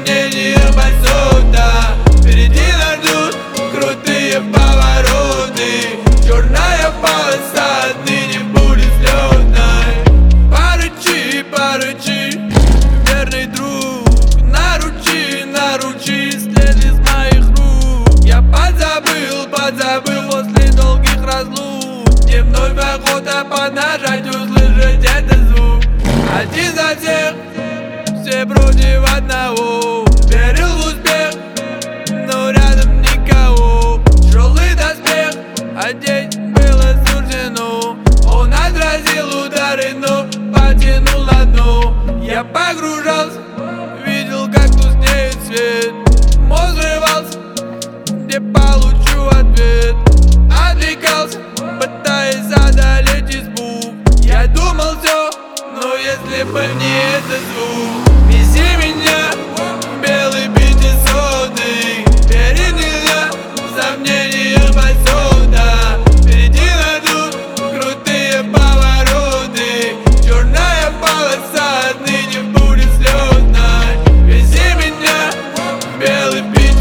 сомнениях бассота. Впереди нас ждут крутые повороты. Черная полоса отныне будет взлетной. Порычи, порычи, верный друг, наручи след из моих рук. Я подзабыл после долгих разлук. Мне вновь охота поднажать, услышать этот звук. Один за всех, все против одного. Верил в успех, но рядом никого. Тяжелый доспех одеть было суждено. Он отразил удары, но потянул на дно. Я погружался, видел, как тускнеет свет. Мозг взрывался, где получу ответ. Отвлекался, пытаясь одолеть избу. Я думал все, но если бы не этот звук. Вези меня, белый 500-й. Верить нельзя, сомнения бассота. Впереди нас ждут крутые повороты. Черная полоса отныне будет взлетной. Вези меня, белый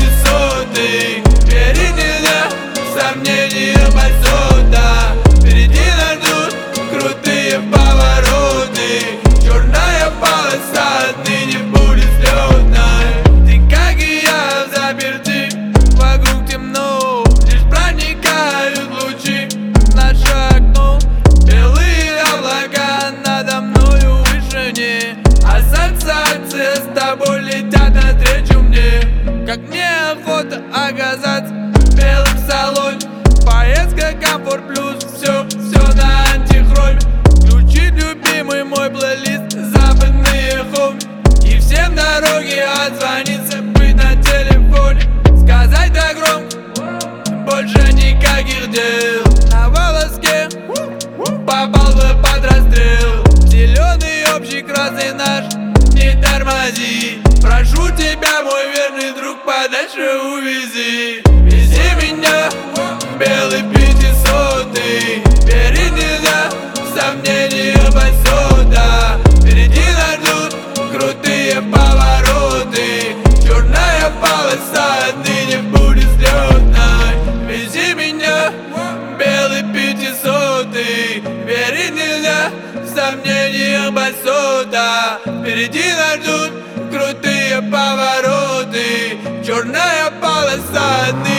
500-й. Верить нельзя, сомнения бассота. Впереди нас ждут крутые повороты. Черная полоса отныне будет взлетной. Ты, как и я, заперты, вокруг темно. Лишь проникают лучи в наше окно. Белые облака надо мною в вышине. Ассоциации с тобой летят навстречу мне. Как мне охота оказаться белым в салоне. Поездка комфорт плюс, все на антихроме. Включить любимый мой плейлист, западные хоми. И всем дороги отзвониться, быть на телефоне. Сказать да громко, больше никаких дел. На волоске попал бы под расстрел. Зеленый общий красный наш, не тормози. Прошу тебя, мой верный друг, подальше увези. Вези меня, белый 500-й. Верить нельзя, сомнения бассота. Впереди нас ждут крутые повороты. Черная полоса отныне будет взлетной. Вези меня, белый 500-й. Верить нельзя, сомнения бассота. Впереди нас ждут крутые повороты. Черная полоса отныне